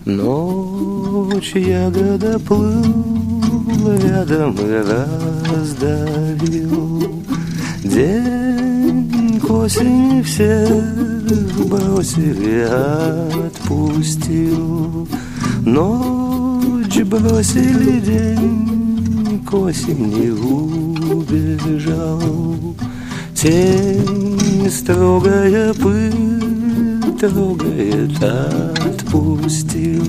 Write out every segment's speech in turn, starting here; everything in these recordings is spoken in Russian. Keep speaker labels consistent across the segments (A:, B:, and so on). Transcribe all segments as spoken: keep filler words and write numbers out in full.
A: Ночь ягода плыла рядом и раздавил. День к осени всех бросил и отпустил. Ночь бросили, день к осени убежал. Тень строгая пыль трогает, отпустил.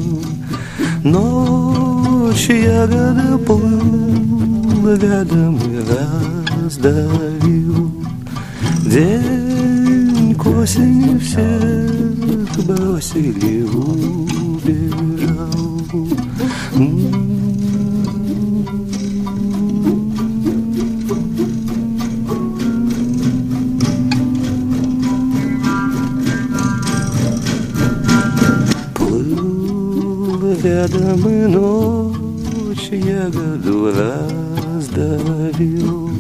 A: Ночь ягода плыла рядом и раздавил. День к осени всех бросили, убежал. Рядом и ночь ягоду раздавил.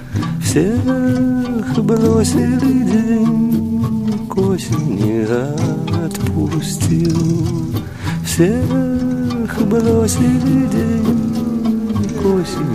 A: Всех бросили, день к осени отпустил. Всех бросили, день к осени